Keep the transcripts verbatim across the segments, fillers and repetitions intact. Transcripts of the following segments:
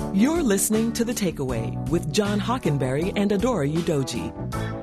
You're listening to The Takeaway with John Hockenberry and Adora Udoji.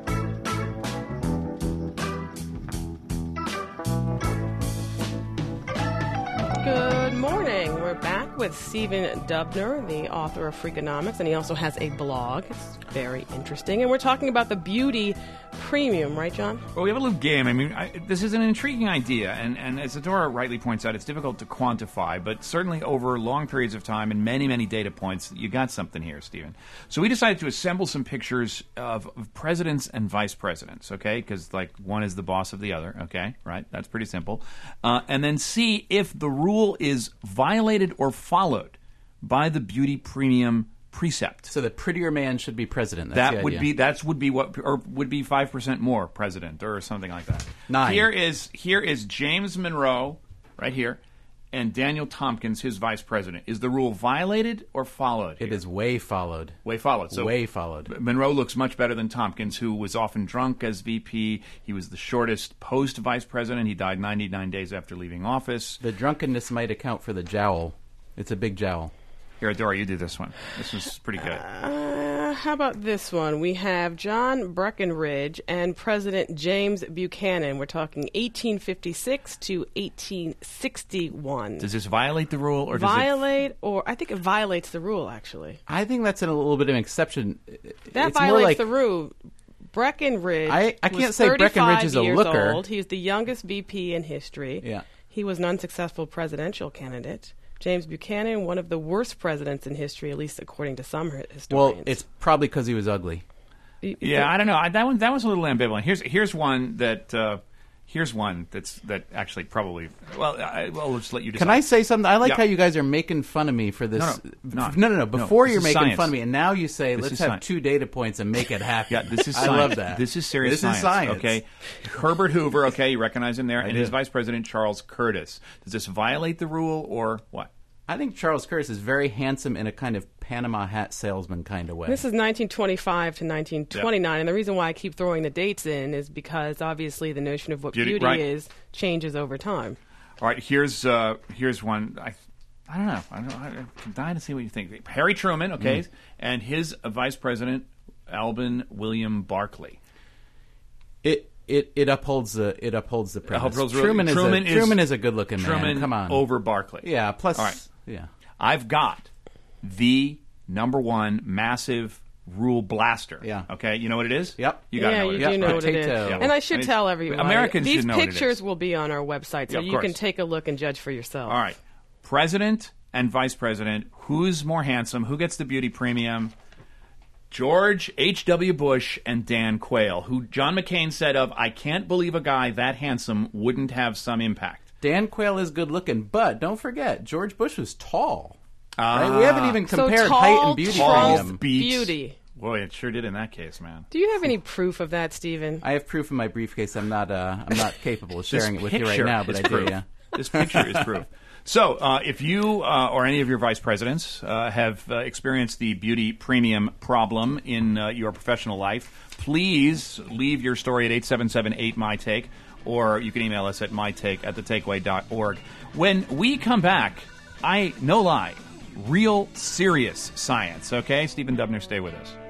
Good morning. We're back with Stephen Dubner, the author of Freakonomics, and he also has a blog. It's very interesting. And we're talking about the beauty premium, right, John? Well, we have a little game. I mean, I, this is an intriguing idea, and, and as Adora rightly points out, it's difficult to quantify, but certainly over long periods of time and many, many data points, you got something here, Stephen. So we decided to assemble some pictures of, of presidents and vice presidents, okay? Because, like, one is the boss of the other, okay? Right? That's pretty simple. Uh, and then see if the rule is violated or followed by the beauty premium precept. So the prettier man should be president. That's that the would idea. be that's would be what or would be five percent more president or something like that. Nine. Here is here is James Monroe right here, and Daniel Tompkins, his vice president. Is the rule violated or followed? It here? is way followed. Way followed. So way followed. Monroe looks much better than Tompkins, who was often drunk as V P. He was the shortest post vice president. He died ninety-nine days after leaving office. The drunkenness might account for the jowl. It's a big jowl. Here, Adora, you do this one. This was pretty good. Uh, how about this one? We have John Breckinridge and President James Buchanan. We're talking eighteen fifty-six to eighteen sixty-one. Does this violate the rule, or does violate, it... or I think it violates the rule, actually. I think that's a little bit of an exception. That it's violates more like, the rule. Breckinridge I, I was can't say Breckinridge is a years looker. Old. He's the youngest V P in history. Yeah. He was an unsuccessful presidential candidate. James Buchanan, one of the worst presidents in history, at least according to some historians. Well, it's probably because he was ugly. Yeah, I don't know. I, that one that was a little ambivalent. Here's here's one that uh, here's one that's that actually probably. Well, I, well, let's let you decide. Can I say something? I like Yeah. how you guys are making fun of me for this. No, no, no. no, no, no. Before No, you're this is making science. fun of me, and now you say, This let's is have science. two data points and make it happen. Yeah, this is I science. love that. This is serious this science. Is science. Okay, Herbert Hoover. Okay, you recognize him there, I and do. his vice president Charles Curtis. Does this violate the rule or what? I think Charles Curtis is very handsome in a kind of Panama hat salesman kind of way. This is nineteen twenty-five to nineteen twenty-nine, and the reason why I keep throwing the dates in is because obviously the notion of what Beauty, beauty, right. is changes over time. All right, here's uh, here's one. I I don't know. I don't know. I'm dying to see what you think. Harry Truman, okay, Mm. and his uh, vice president Alvin William Barkley. It it it upholds the it upholds the premise. Upholds- Truman, Truman is is- a, Truman is a good looking man. Truman Come on, over Barkley. Yeah. Plus, All right. yeah. I've got the number one massive rule blaster. Yeah. Okay, you know what it is? Yep. You got to yeah, know what you it do is. know what it is. Potato. Yeah. And I should I mean, tell everyone, Americans these should know what it pictures is. will be on our website, so Yeah, of you course. can take a look and judge for yourself. All right. President and vice president, who's more handsome? Who gets the beauty premium? George H W. Bush and Dan Quayle, who John McCain said of, I can't believe a guy that handsome wouldn't have some impact. Dan Quayle is good looking, but don't forget George Bush was tall. Ah. Right? We haven't even So compared tall, height and beauty tall premium. beats- beauty. Boy, it sure did in that case, man. Do you have any proof of that, Stephen? I have proof in my briefcase. I'm not. Uh, I'm not capable of sharing This it with you right picture now, but is I do. proof. Yeah. This picture is proof. So, uh, if you uh, or any of your vice presidents uh, have uh, experienced the beauty premium problem in uh, your professional life, please leave your story at eight seven seven eight my take, or you can email us at mytake at the takeaway dot org. When we come back, I, no lie, real serious science, okay? Stephen Dubner, stay with us.